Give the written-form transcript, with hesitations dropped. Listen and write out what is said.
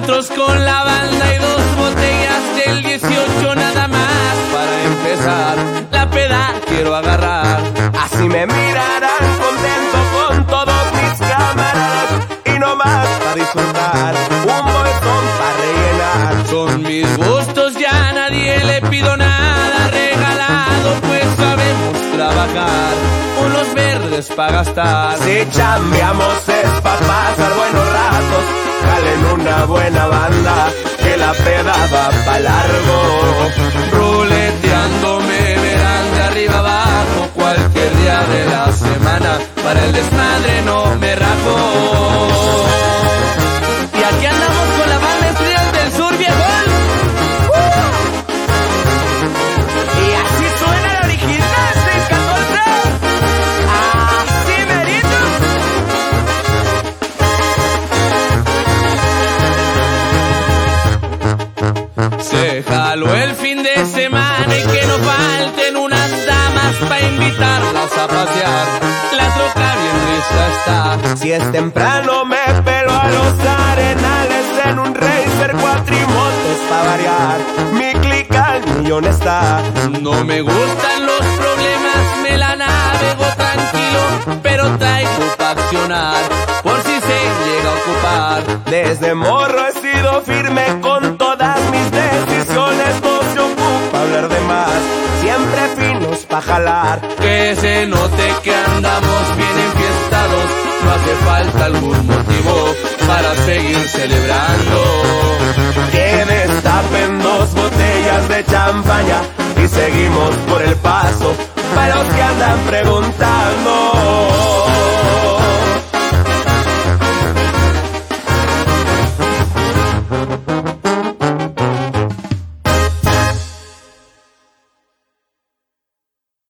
nosotros con la banda y 2 botellas del 18 nada más para empezar. La peda quiero agarrar. Así me mirarán contento con todos mis camaradas y no más para disfrutar, un bolsón para rellenar. Son mis gustos, ya a nadie le pido nada regalado, pues sabemos trabajar, unos verdes para gastar. Si chambeamos es pa' pasar buenos ratos, jalen una buena banda, que la peda va pa' largo. Ruleteando me verán de arriba abajo, cualquier día de la semana, para el desmadre no me rajo. Y aquí andamos con la banda Estrellas del Sur, viejón. Y así suena la original 614. Así merito. Se jaló el fin de semana y que no falten unas damas pa' invitarlas a pasear. La troca bien lista está. Si es temprano me pelo a los arenales en un racer cuatrimotos pa' variar. Mi clica al millón está. No me gustan los problemas, me la navego tranquilo, pero traigo pa' accionar, por si se llega a ocupar. Desde morro he sido firme con todas mis decisiones, no se ocupa hablar de más, siempre finos pa' jalar. Que se note que andamos bien enfiestados, no hace falta algún motivo para seguir celebrando. Que destapen 2 botellas de champaña y seguimos por el paso, para los que andan preguntando.